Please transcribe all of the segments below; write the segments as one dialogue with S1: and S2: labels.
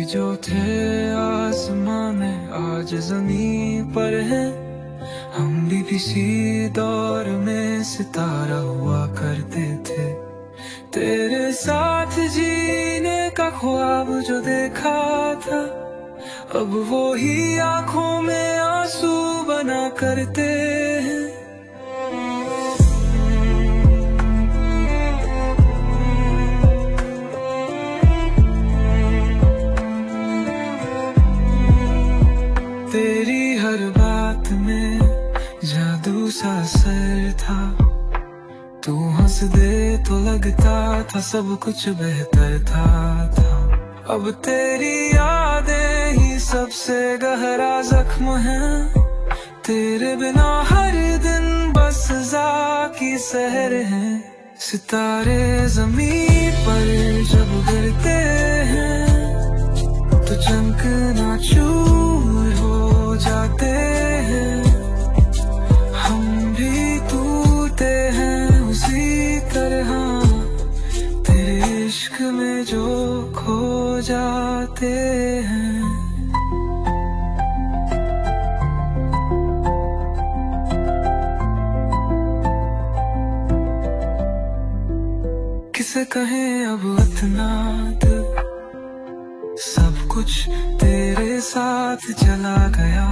S1: जो थे आसमां में आज ज़मीं पर हैं। हम भी किसी दौर में सितारा हुआ करते थे। तेरे साथ जीने का ख्वाब जो देखा था, अब वो ही आंखों में आंसू बना करते हैं। तेरी हर बात में जादू सा असर था। तू हंस दे तो लगता था सब कुछ बेहतर था। अब तेरी यादें ही सबसे गहरा जख्म है। तेरे बिना हर दिन बस सजा की सहर है। सितारे ज़मीन पर जब गिरते हैं तो चमकना चूर हो जाते हैं। हम भी टूटे हैं उसी तरह, तेरे इश्क में जो खो जाते हैं। किसे कहें अब इतना दिल, सब कुछ तेरे साथ चला गया।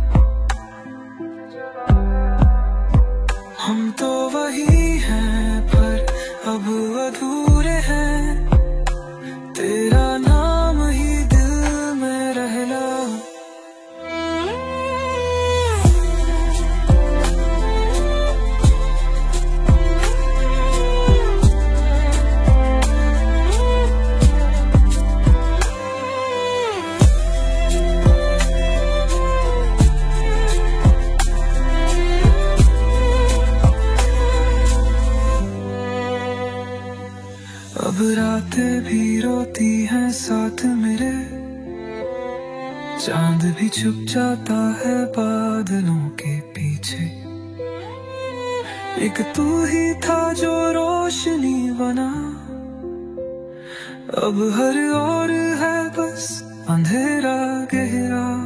S1: हम तो वही हैं पर अब अधूरे हैं। तेरा नाम ही दिल में रहना। अब रातें भी रोती हैं साथ मेरे, चांद भी छुप जाता है बादलों के पीछे। एक तू ही था जो रोशनी बना, अब हर और है बस अंधेरा गहरा।